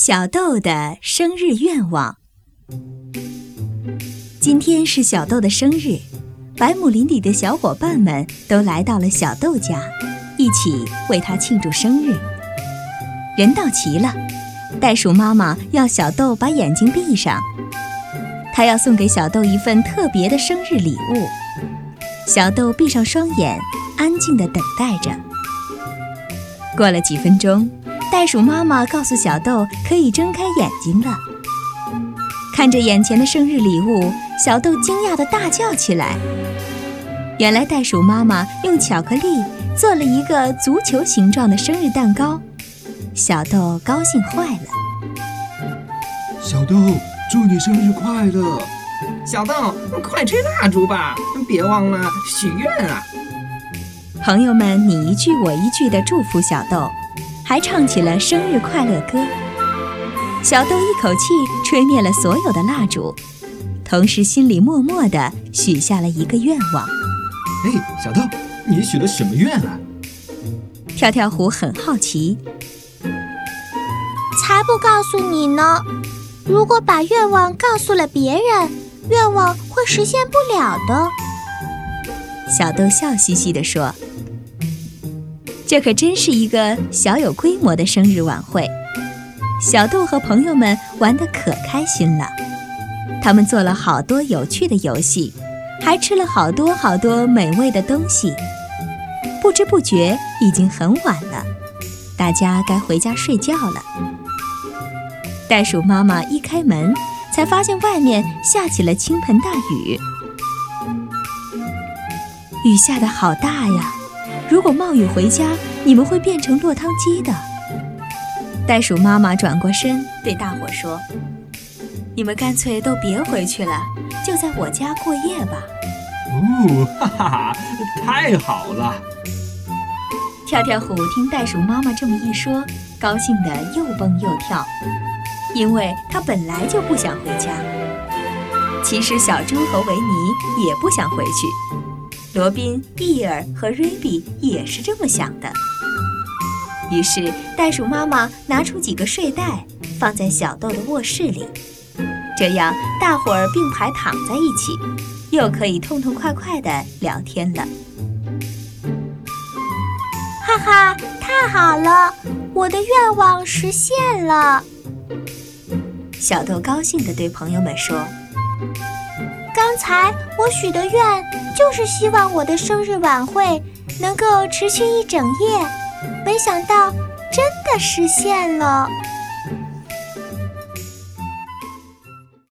小豆的生日愿望。今天是小豆的生日，白木林里的小伙伴们都来到了小豆家，一起为他庆祝生日。人到齐了，袋鼠妈妈要小豆把眼睛闭上，她要送给小豆一份特别的生日礼物。小豆闭上双眼，安静地等待着。过了几分钟，袋鼠妈妈告诉小豆可以睁开眼睛了。看着眼前的生日礼物，小豆惊讶地大叫起来。原来袋鼠妈妈用巧克力做了一个足球形状的生日蛋糕，小豆高兴坏了。 小豆，祝你生日快乐！ 小豆，快吹蜡烛吧，别忘了许愿啊！ 朋友们你一句我一句地祝福小豆，还唱起了生日快乐歌。小豆一口气吹灭了所有的蜡烛，同时心里默默地许下了一个愿望。 小豆，你许了什么愿啊？ 跳跳虎很好奇。 才不告诉你呢！如果把愿望告诉了别人，愿望会实现不了的。 小豆笑嘻嘻地说。这可真是一个小有规模的生日晚会，小豆和朋友们玩得可开心了。他们做了好多有趣的游戏，还吃了好多好多美味的东西。不知不觉已经很晚了，大家该回家睡觉了。袋鼠妈妈一开门，才发现外面下起了倾盆大雨。雨下得好大呀！如果冒雨回家，你们会变成落汤鸡的。袋鼠妈妈转过身对大伙说：你们干脆都别回去了，就在我家过夜吧。 哈哈，太好了！ 跳跳虎听袋鼠妈妈这么一说，高兴得又蹦又跳，因为他本来就不想回家。其实小猪和维尼也不想回去，罗宾、比尔和瑞比也是这么想的。于是袋鼠妈妈拿出几个睡袋放在小豆的卧室里，这样大伙儿并排躺在一起，又可以痛痛快快地聊天了。 哈哈，太好了，我的愿望实现了。 小豆高兴地对朋友们说： 刚才我许的愿就是希望我的生日晚会能够持续一整夜，没想到真的实现了。